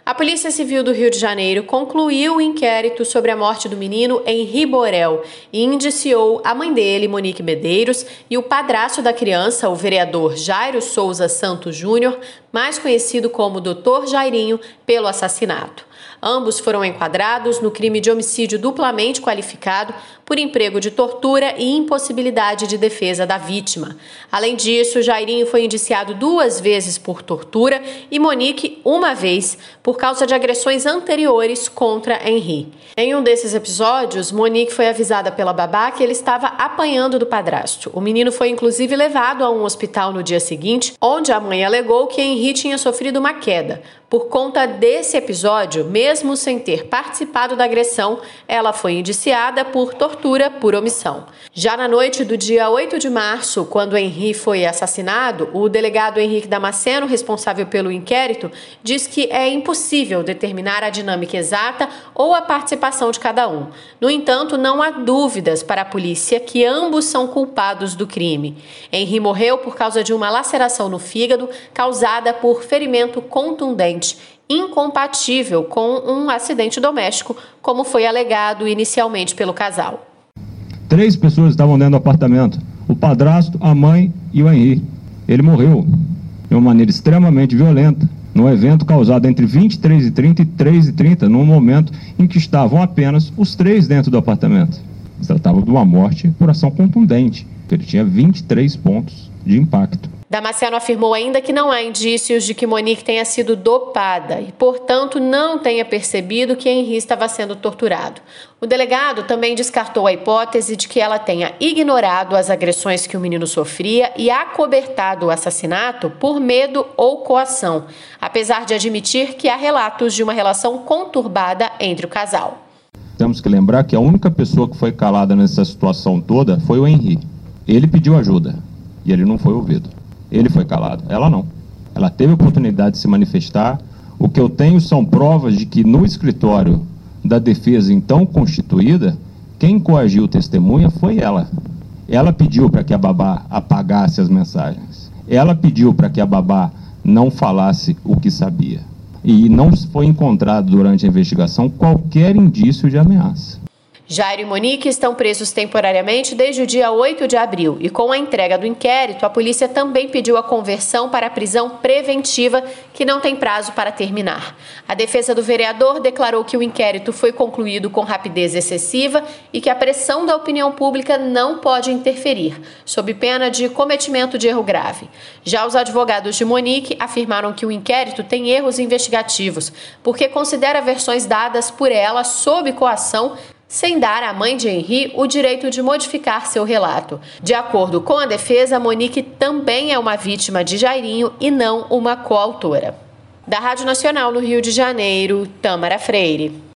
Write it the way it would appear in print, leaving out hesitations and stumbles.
A Polícia Civil do Rio de Janeiro concluiu o inquérito sobre a morte do menino Henri Borel e indiciou a mãe dele, Monique Medeiros, e o padrasto da criança, o vereador Jairo Souza Santos Júnior, mais conhecido como Dr. Jairinho, pelo assassinato. Ambos foram enquadrados no crime de homicídio duplamente qualificado por emprego de tortura e impossibilidade de defesa da vítima. Além disso, Jairinho foi indiciado 2 vezes por tortura e Monique 1 vez por causa de agressões anteriores contra Henri. Em um desses episódios, Monique foi avisada pela babá que ele estava apanhando do padrasto. O menino foi inclusive levado a um hospital no dia seguinte, onde a mãe alegou que Henri tinha sofrido uma queda. Por conta desse episódio, mesmo sem ter participado da agressão, ela foi indiciada por tortura por omissão. Já na noite do dia 8 de março, quando Henri foi assassinado, o delegado Henrique Damasceno, responsável pelo inquérito, diz que é impossível determinar a dinâmica exata ou a participação de cada um. No entanto, não há dúvidas para a polícia que ambos são culpados do crime. Henri morreu por causa de uma laceração no fígado causada por ferimento contundente, incompatível com um acidente doméstico, como foi alegado inicialmente pelo casal. 3 pessoas estavam dentro do apartamento: o padrasto, a mãe e o Henri. Ele morreu de uma maneira extremamente violenta, num evento causado entre 23h30 e 3h30, num momento em que estavam apenas os 3 dentro do apartamento. Se tratava de uma morte por ação contundente, ele tinha 23 pontos de impacto. Damasceno afirmou ainda que não há indícios de que Monique tenha sido dopada e, portanto, não tenha percebido que Henri estava sendo torturado. O delegado também descartou a hipótese de que ela tenha ignorado as agressões que o menino sofria e acobertado o assassinato por medo ou coação, apesar de admitir que há relatos de uma relação conturbada entre o casal. Temos que lembrar que a única pessoa que foi calada nessa situação toda foi o Henri. Ele pediu ajuda e ele não foi ouvido. Ele foi calado, ela não. Ela teve a oportunidade de se manifestar. O que eu tenho são provas de que no escritório da defesa então constituída, quem coagiu testemunha foi ela. Ela pediu para que a babá apagasse as mensagens. Ela pediu para que a babá não falasse o que sabia. E não foi encontrado durante a investigação qualquer indício de ameaça. Jairo e Monique estão presos temporariamente desde o dia 8 de abril e com a entrega do inquérito, a polícia também pediu a conversão para a prisão preventiva, que não tem prazo para terminar. A defesa do vereador declarou que o inquérito foi concluído com rapidez excessiva e que a pressão da opinião pública não pode interferir, sob pena de cometimento de erro grave. Já os advogados de Monique afirmaram que o inquérito tem erros investigativos, porque considera versões dadas por ela sob coação, sem dar à mãe de Henri o direito de modificar seu relato. De acordo com a defesa, Monique também é uma vítima de Jairinho e não uma coautora. Da Rádio Nacional no Rio de Janeiro, Tâmara Freire.